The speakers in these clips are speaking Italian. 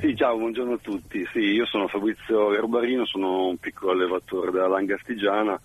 Sì, ciao, buongiorno a tutti. Sì, io sono Fabrizio Erbarino, sono un piccolo allevatore della Langa Astigiana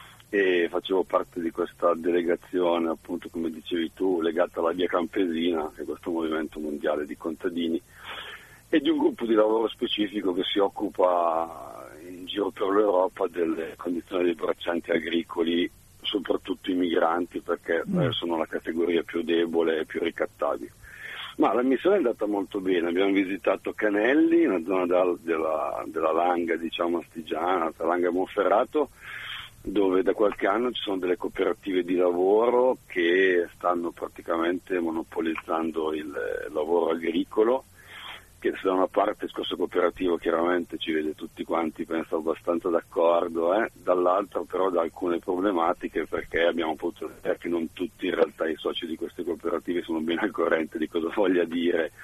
e facevo parte di questa delegazione, appunto come dicevi tu, legata alla Via Campesina, che è questo movimento mondiale di contadini, e di un gruppo di lavoro specifico che si occupa in giro per l'Europa delle condizioni dei braccianti agricoli, soprattutto i migranti, perché sono la categoria più debole e più ricattabile. Ma la missione è andata molto bene, abbiamo visitato Canelli, una zona della Langa, diciamo astigiana, la Langa Monferrato, dove da qualche anno ci sono delle cooperative di lavoro che stanno praticamente monopolizzando il lavoro agricolo, che se da una parte il discorso cooperativo chiaramente ci vede tutti quanti, penso abbastanza d'accordo, dall'altra però da alcune problematiche, perché abbiamo potuto vedere che non tutti in realtà i soci di queste cooperative sono ben al corrente di cosa voglia dire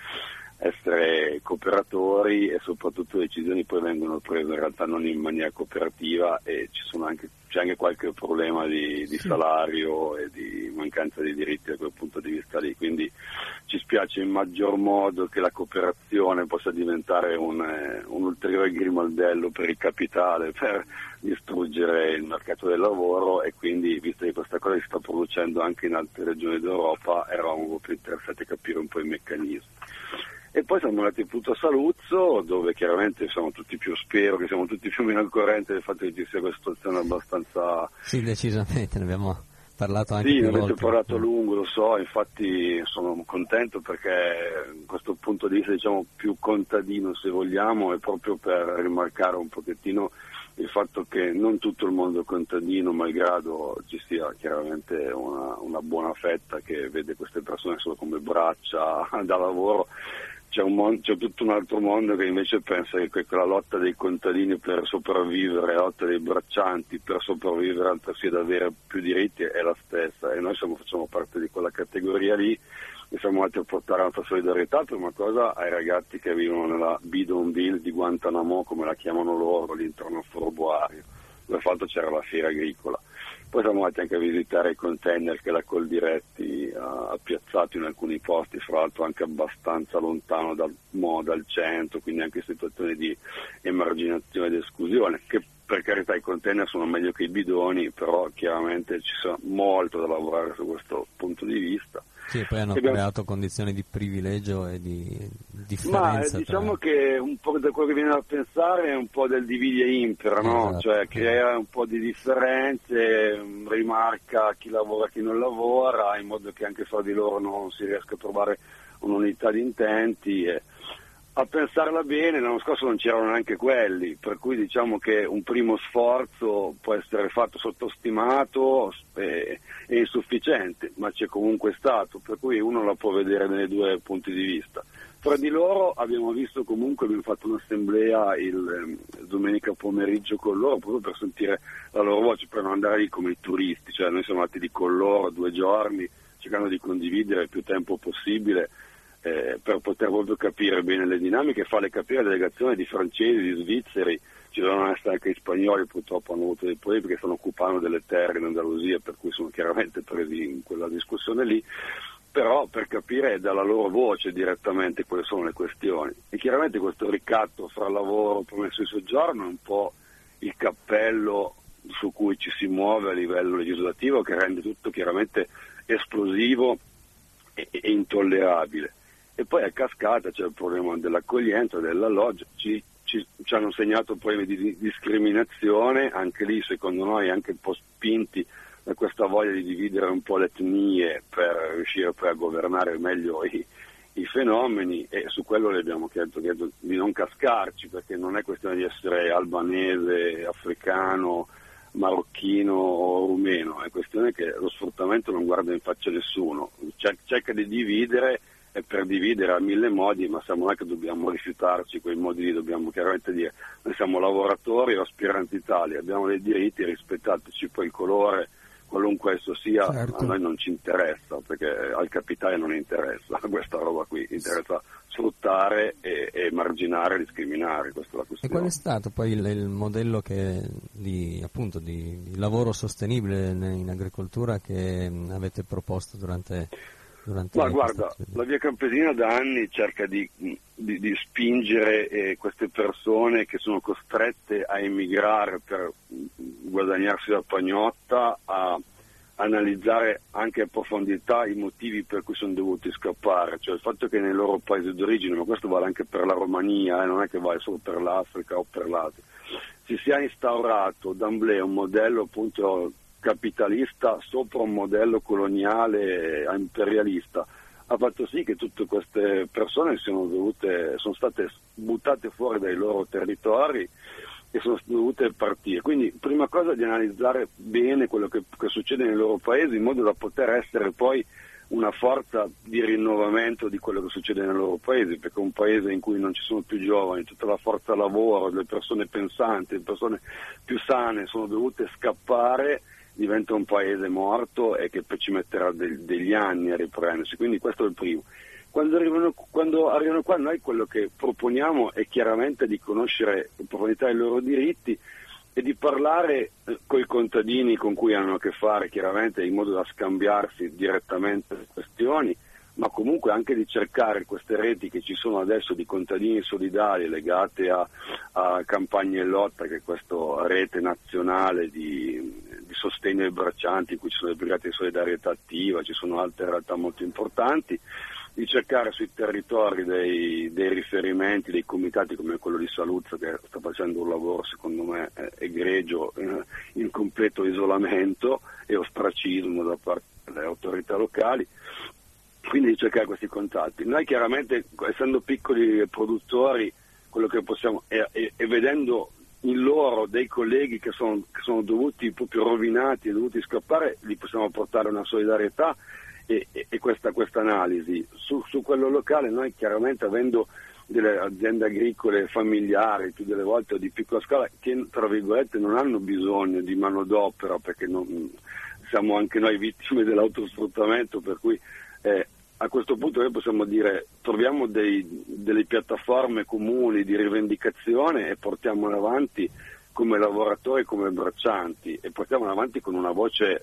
essere cooperatori, e soprattutto le decisioni poi vengono prese in realtà non in maniera cooperativa, e c'è anche qualche problema di salario e di mancanza di diritti da quel punto di vista lì, quindi ci spiace in maggior modo che la cooperazione possa diventare un ulteriore grimaldello per il capitale, per distruggere il mercato del lavoro, e quindi, visto che questa cosa si sta producendo anche in altre regioni d'Europa, eravamo un po' più interessati a capire un po' i meccanismi. E poi siamo andati appunto a Saluzzo, dove chiaramente spero che siamo tutti più o meno al corrente del fatto che ci sia questa situazione abbastanza... Sì, decisamente, ne abbiamo parlato anche più volte. Sì, ne avete parlato a lungo, lo so, infatti sono contento perché questo punto di vista, diciamo, più contadino, se vogliamo, è proprio per rimarcare un pochettino il fatto che non tutto il mondo è contadino, malgrado ci sia chiaramente una buona fetta che vede queste persone solo come braccia da lavoro. C'è tutto un altro mondo che invece pensa che quella lotta dei contadini per sopravvivere, la lotta dei braccianti per sopravvivere, altresì ad avere più diritti, è la stessa, e noi facciamo parte di quella categoria lì, e siamo andati a portare la nostra solidarietà per una cosa ai ragazzi che vivono nella Bidonville di Guantanamo, come la chiamano loro, l'interno ferroviario, dove fatto c'era la fiera agricola. Poi siamo andati anche a visitare i container che la Coldiretti ha piazzato in alcuni posti, fra l'altro anche abbastanza lontano dal centro, quindi anche situazioni di emarginazione ed esclusione, che per carità i container sono meglio che i bidoni, però chiaramente ci sarà molto da lavorare su questo punto di vista. Sì, poi hanno creato condizioni di privilegio e di differenza. Ma diciamo che un po' da quello che viene da pensare è un po' del divide e impera, no? Esatto. Cioè crea un po' di differenze, rimarca chi lavora e chi non lavora, in modo che anche fra di loro non si riesca a trovare un'unità di intenti. A pensarla bene, l'anno scorso non c'erano neanche quelli, per cui diciamo che un primo sforzo può essere fatto sottostimato e insufficiente, ma c'è comunque stato, per cui uno la può vedere nei due punti di vista. Tra di loro abbiamo fatto un'assemblea domenica pomeriggio con loro, proprio per sentire la loro voce, per non andare lì come i turisti, cioè noi siamo andati lì con loro 2 giorni, cercando di condividere il più tempo possibile, per poter proprio capire bene le dinamiche, e farle capire alle delegazioni di francesi, di svizzeri. Ci devono essere anche gli spagnoli, purtroppo hanno avuto dei problemi perché stanno occupando delle terre in Andalusia, per cui sono chiaramente presi in quella discussione lì, però per capire dalla loro voce direttamente quali sono le questioni. E chiaramente questo ricatto fra lavoro, permesso di soggiorno, è un po' il cappello su cui ci si muove a livello legislativo, che rende tutto chiaramente esplosivo e intollerabile. E poi a cascata c'è il problema dell'accoglienza, dell'alloggio, ci hanno segnato problemi di discriminazione, anche lì secondo noi anche un po' spinti da questa voglia di dividere un po' le etnie per riuscire poi a governare meglio i fenomeni, e su quello le abbiamo chiesto di non cascarci, perché non è questione di essere albanese, africano, marocchino o rumeno, è questione che lo sfruttamento non guarda in faccia a nessuno, cerca di dividere, e per dividere a 1000 modi, ma siamo noi che dobbiamo rifiutarci quei modi lì, dobbiamo chiaramente dire noi siamo lavoratori o aspiranti Italia, abbiamo dei diritti, rispettateci, poi il colore, qualunque esso sia, certo, a noi non ci interessa, perché al capitale non interessa questa roba qui, interessa sfruttare e emarginare, discriminare, questa è la questione. E qual è stato poi il modello di lavoro sostenibile in agricoltura che avete proposto durante durante Ma guarda, questa... la Via Campesina da anni cerca di spingere queste persone che sono costrette a emigrare per guadagnarsi la pagnotta a analizzare anche a profondità i motivi per cui sono dovuti scappare, cioè il fatto che nei loro paesi d'origine, ma questo vale anche per la Romania, non è che vale solo per l'Africa o per l'Asia, si sia instaurato d'emblée un modello appunto capitalista sopra un modello coloniale imperialista, ha fatto sì che tutte queste persone sono state buttate fuori dai loro territori e sono dovute partire. Quindi prima cosa di analizzare bene quello che succede nei loro paesi in modo da poter essere poi una forza di rinnovamento di quello che succede nei loro paesi, perché un paese in cui non ci sono più giovani, tutta la forza lavoro, le persone pensanti, le persone più sane sono dovute scappare, diventa un paese morto e che poi ci metterà degli anni a riprendersi. Quindi questo è il primo. Quando arrivano qua noi quello che proponiamo è chiaramente di conoscere in profondità i loro diritti e di parlare con i contadini con cui hanno a che fare, chiaramente in modo da scambiarsi direttamente le questioni, ma comunque anche di cercare queste reti che ci sono adesso di contadini solidari legate a Campagne e Lotta, che è questa rete nazionale di sostegno ai braccianti, in cui ci sono le brigate di solidarietà attiva, ci sono altre realtà molto importanti, di cercare sui territori dei riferimenti, dei comitati come quello di Saluzzo, che sta facendo un lavoro secondo me egregio, in completo isolamento e ostracismo da parte delle autorità locali, quindi di cercare questi contatti. Noi chiaramente, essendo piccoli produttori, quello che possiamo, e vedendo in loro dei colleghi che sono dovuti proprio rovinati e dovuti scappare, li possiamo portare una solidarietà e questa analisi. Su quello locale noi chiaramente, avendo delle aziende agricole familiari più delle volte o di piccola scala, che tra virgolette non hanno bisogno di manodopera, perché siamo anche noi vittime dell'autosfruttamento, per cui a questo punto noi possiamo dire troviamo delle piattaforme comuni di rivendicazione e portiamole avanti come lavoratori, come braccianti, e portiamola avanti con una voce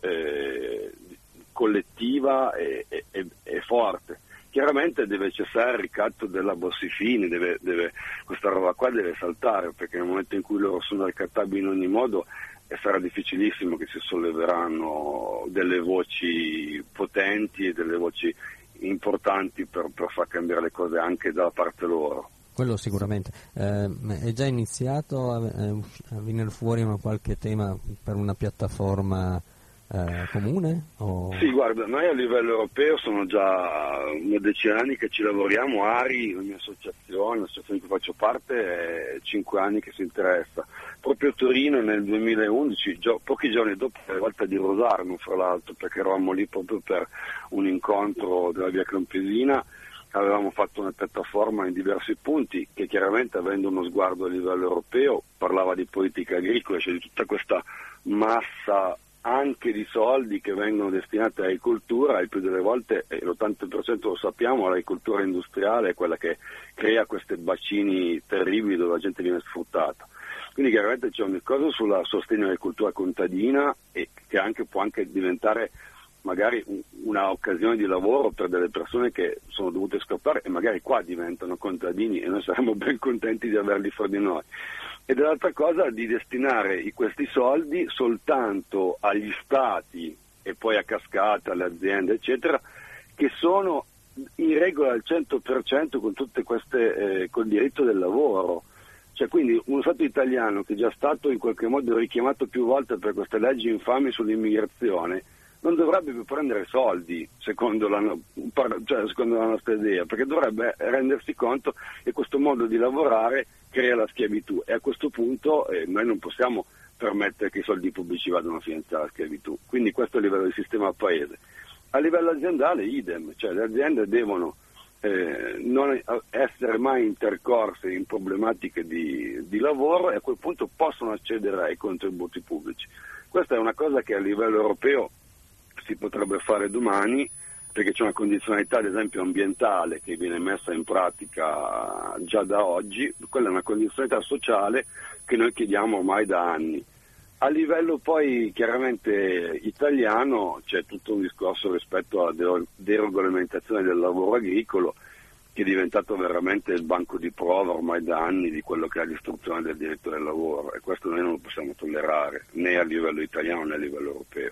collettiva e forte. Chiaramente deve cessare il ricatto della Bossi-Fini, questa roba qua deve saltare, perché nel momento in cui loro sono ricattabili in ogni modo sarà difficilissimo che si solleveranno delle voci potenti e delle voci importanti per far cambiare le cose anche dalla parte loro. Quello sicuramente. È già iniziato a venire fuori qualche tema per una piattaforma comune? Sì, guarda, noi a livello europeo sono già una decina di anni che ci lavoriamo. ARI, la mia associazione, l'associazione di cui faccio parte, è 5 anni che si interessa. Proprio a Torino nel 2011, pochi giorni dopo la volta di Rosarno, fra l'altro, perché eravamo lì proprio per un incontro della Via Campesina, avevamo fatto una piattaforma in diversi punti che chiaramente, avendo uno sguardo a livello europeo, parlava di politica agricola, cioè di tutta questa massa anche di soldi che vengono destinati all'agricoltura, e più delle volte, l'80% lo sappiamo, l'agricoltura industriale è quella che crea questi bacini terribili dove la gente viene sfruttata. Quindi chiaramente c'è una cosa sul sostegno all'agricoltura contadina, e che può anche diventare magari una occasione di lavoro per delle persone che sono dovute scappare e magari qua diventano contadini, e noi saremmo ben contenti di averli fra di noi. E dall'altra cosa di destinare questi soldi soltanto agli stati e poi a cascata alle aziende eccetera, che sono in regola al 100% con tutte queste col diritto del lavoro. Cioè, quindi uno Stato italiano che è già stato in qualche modo richiamato più volte per queste leggi infami sull'immigrazione non dovrebbe più prendere soldi, secondo la nostra idea, perché dovrebbe rendersi conto che questo modo di lavorare crea la schiavitù, e a questo punto noi non possiamo permettere che i soldi pubblici vadano a finanziare la schiavitù. Quindi questo a livello del sistema paese. A livello aziendale idem, cioè le aziende devono non essere mai intercorse in problematiche di lavoro, e a quel punto possono accedere ai contributi pubblici. Questa è una cosa che a livello europeo si potrebbe fare domani, perché c'è una condizionalità ad esempio ambientale che viene messa in pratica già da oggi. Quella è una condizionalità sociale che noi chiediamo ormai da anni. A livello poi chiaramente italiano c'è tutto un discorso rispetto alla deregolamentazione del lavoro agricolo, che è diventato veramente il banco di prova ormai da anni di quello che è la distruzione del diritto del lavoro, e questo noi non lo possiamo tollerare né a livello italiano né a livello europeo.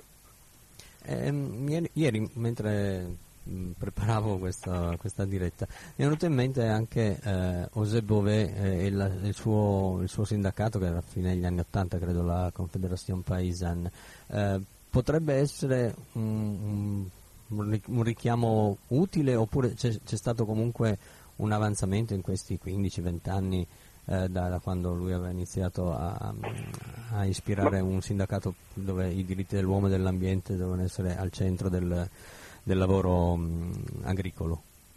Ieri mentre preparavo questa diretta mi è venuto in mente anche José Bové e il suo sindacato, che era a fine degli anni '80, credo, la Confederación Paysanne. Potrebbe essere un richiamo utile, oppure c'è stato comunque un avanzamento in questi 15-20 anni da quando lui aveva iniziato a ispirare un sindacato dove i diritti dell'uomo e dell'ambiente devono essere al centro del lavoro agricolo?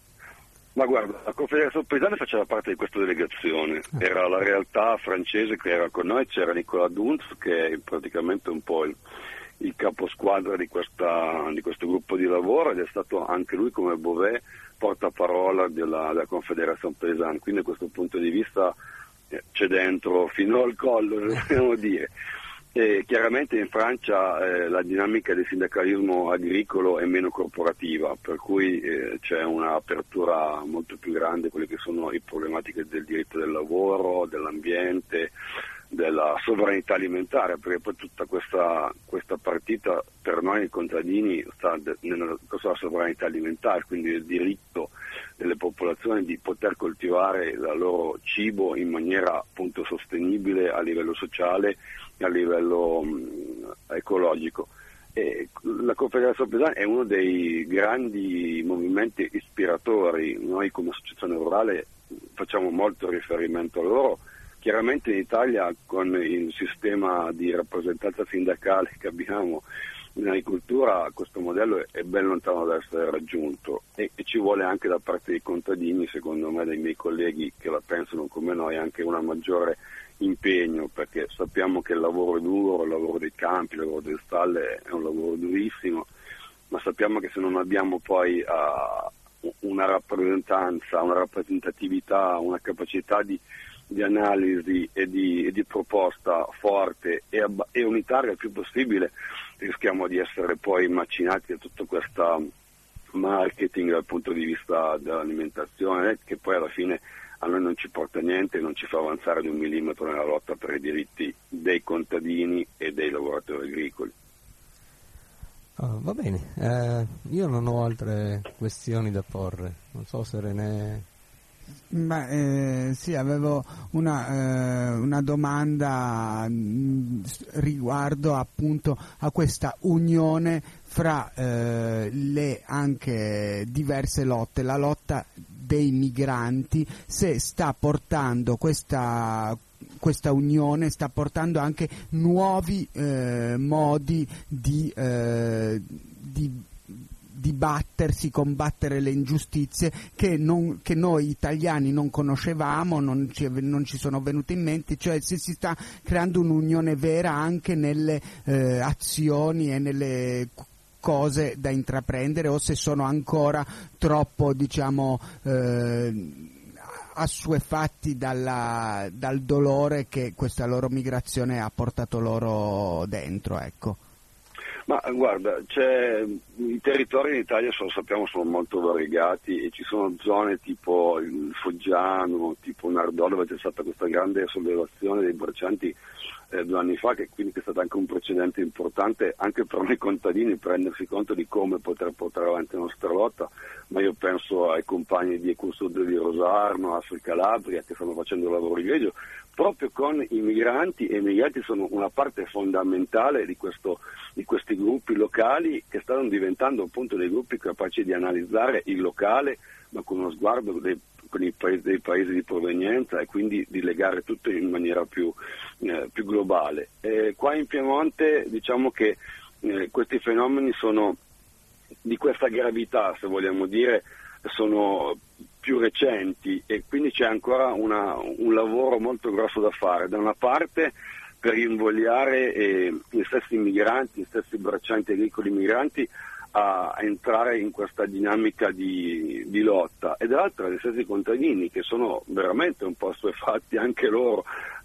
Ma guarda, la Confederazione Paysanne faceva parte di questa delegazione, era la realtà francese che era con noi, c'era Nicolas Dunz, che è praticamente un po' il caposquadra di questo gruppo di lavoro, ed è stato anche lui, come Bové, portaparola della Confederazione Paysanne, quindi da questo punto di vista c'è dentro fino al collo, dobbiamo dire. E chiaramente in Francia la dinamica del sindacalismo agricolo è meno corporativa, per cui c'è un'apertura molto più grande a quelle che sono le problematiche del diritto del lavoro, dell'ambiente, della sovranità alimentare, perché poi tutta questa partita per noi contadini sta nella sovranità alimentare, quindi il diritto delle popolazioni di poter coltivare il loro cibo in maniera appunto sostenibile a livello sociale e a livello ecologico. E la Confederazione Paysanne è uno dei grandi movimenti ispiratori. Noi come associazione rurale facciamo molto riferimento a loro. Chiaramente in Italia, con il sistema di rappresentanza sindacale che abbiamo in agricoltura, questo modello è ben lontano da essere raggiunto, e ci vuole anche da parte dei contadini, secondo me, dai miei colleghi che la pensano come noi, anche un maggiore impegno, perché sappiamo che il lavoro è duro, il lavoro dei campi, il lavoro delle stalle è un lavoro durissimo, ma sappiamo che se non abbiamo poi una rappresentanza, una rappresentatività, una capacità di analisi e di proposta forte e unitaria il più possibile, rischiamo di essere poi macinati da tutto questo marketing dal punto di vista dell'alimentazione, che poi alla fine a noi non ci porta niente e non ci fa avanzare di un millimetro nella lotta per i diritti dei contadini e dei lavoratori agricoli. Va bene, io non ho altre questioni da porre, non so se René... Sì, avevo una domanda riguardo appunto a questa unione fra le anche diverse lotte, la lotta dei migranti, se sta portando questa unione, sta portando anche nuovi modi di battersi, combattere le ingiustizie che noi italiani non conoscevamo, non ci sono venute in mente, cioè se si sta creando un'unione vera anche nelle azioni e nelle cose da intraprendere, o se sono ancora troppo, diciamo, assuefatti dal dolore che questa loro migrazione ha portato loro dentro, ecco. Ma guarda, i territori in Italia, sappiamo, sono molto variegati, e ci sono zone tipo il Foggiano, tipo Nardò, dove c'è stata questa grande sollevazione dei braccianti 2 anni fa, che quindi è stato anche un precedente importante anche per noi contadini, per rendersi conto di come poter portare avanti la nostra lotta. Ma io penso ai compagni di Ecosud di Rosarno, Asfel Calabria, che stanno facendo il lavoro di legge proprio con i migranti, e i migranti sono una parte fondamentale di questi gruppi locali, che stanno diventando appunto dei gruppi capaci di analizzare il locale, ma con uno sguardo con dei paesi di provenienza, e quindi di legare tutto in maniera più globale. Qua in Piemonte diciamo che questi fenomeni sono di questa gravità, se vogliamo dire, sono più recenti, e quindi c'è ancora un lavoro molto grosso da fare. Da una parte per invogliare gli stessi migranti, gli stessi braccianti agricoli migranti a entrare in questa dinamica di lotta, e dall'altra gli stessi contadini, che sono veramente un po' assuefatti anche loro nel loro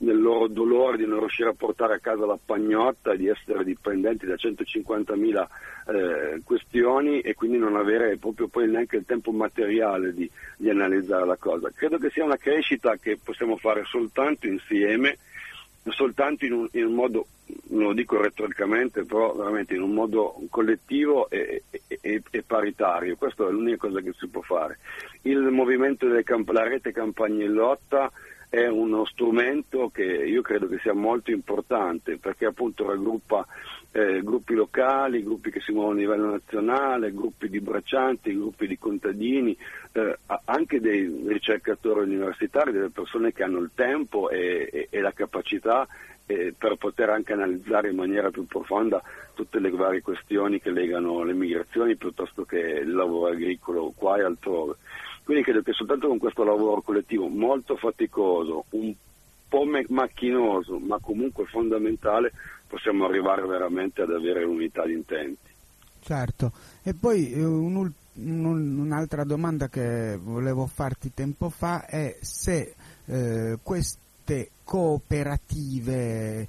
dolore di non riuscire a portare a casa la pagnotta, di essere dipendenti da 150.000 questioni e quindi non avere proprio poi neanche il tempo materiale di analizzare la cosa. Credo che sia una crescita che possiamo fare soltanto insieme, soltanto in un modo, non lo dico retoricamente, però veramente in un modo collettivo e paritario. Questa è l'unica cosa che si può fare. Il movimento la rete Campagne in Lotta è uno strumento che io credo che sia molto importante, perché appunto raggruppa gruppi locali, gruppi che si muovono a livello nazionale, gruppi di braccianti, gruppi di contadini, anche dei ricercatori universitari, delle persone che hanno il tempo e la capacità per poter anche analizzare in maniera più profonda tutte le varie questioni che legano le migrazioni piuttosto che il lavoro agricolo qua e altrove. Quindi credo che soltanto con questo lavoro collettivo molto faticoso, un po' macchinoso, ma comunque fondamentale, possiamo arrivare veramente ad avere unità di intenti. Certo, e poi un'altra domanda che volevo farti tempo fa è se queste cooperative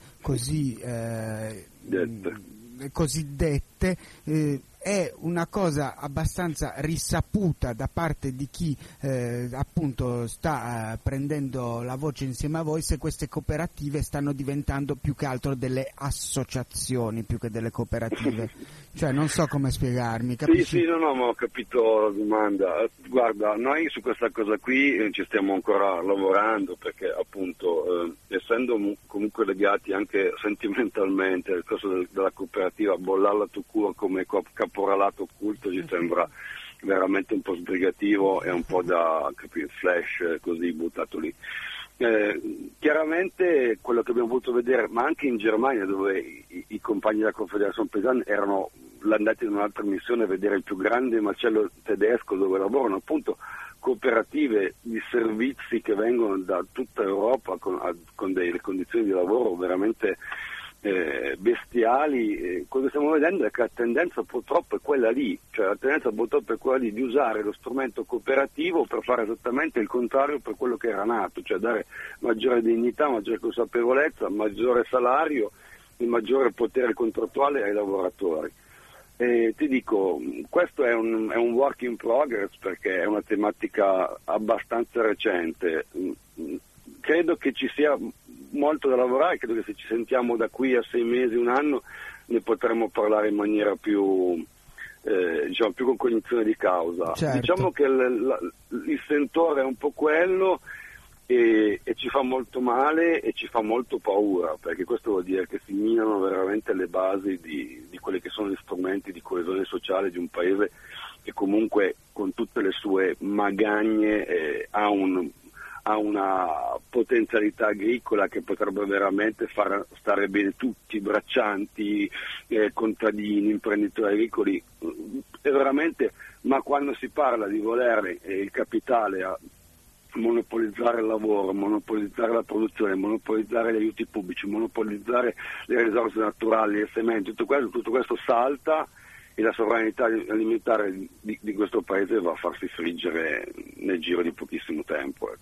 cosiddette è una cosa abbastanza risaputa da parte di chi appunto sta prendendo la voce insieme a voi, se queste cooperative stanno diventando più che altro delle associazioni più che delle cooperative. Cioè non so come spiegarmi, capisci? Sì, no, ma ho capito la domanda. Guarda, noi su questa cosa qui ci stiamo ancora lavorando, perché appunto essendo comunque legati anche sentimentalmente al costo della cooperativa, bollarla tu cura come caporalato occulto ci sembra veramente un po' sbrigativo e un po' da flash così buttato lì. Chiaramente quello che abbiamo voluto vedere, ma anche in Germania, dove i compagni della Confederazione Pesana erano andati in un'altra missione a vedere il più grande macello tedesco, dove lavorano appunto cooperative di servizi che vengono da tutta Europa con delle condizioni di lavoro veramente bestiali. Quello che stiamo vedendo è che la tendenza purtroppo è quella lì, cioè la tendenza purtroppo è quella lì di usare lo strumento cooperativo per fare esattamente il contrario per quello che era nato, cioè dare maggiore dignità, maggiore consapevolezza, maggiore salario e maggiore potere contrattuale ai lavoratori. E ti dico, questo è un work in progress, perché è una tematica abbastanza recente. Credo che ci sia molto da lavorare, credo che se ci sentiamo da qui a 6 mesi, un anno, ne potremo parlare in maniera più più con cognizione di causa. Certo. Diciamo che il sentore è un po' quello e ci fa molto male e ci fa molto paura, perché questo vuol dire che si minano veramente le basi di quelli che sono gli strumenti di coesione sociale di un paese che comunque con tutte le sue magagne ha una potenzialità agricola che potrebbe veramente far stare bene tutti, braccianti, contadini, imprenditori agricoli, è veramente, ma quando si parla di volere il capitale a monopolizzare il lavoro, monopolizzare la produzione, monopolizzare gli aiuti pubblici, monopolizzare le risorse naturali, le sementi, tutto questo salta e la sovranità alimentare di questo paese va a farsi friggere nel giro di pochissimo tempo.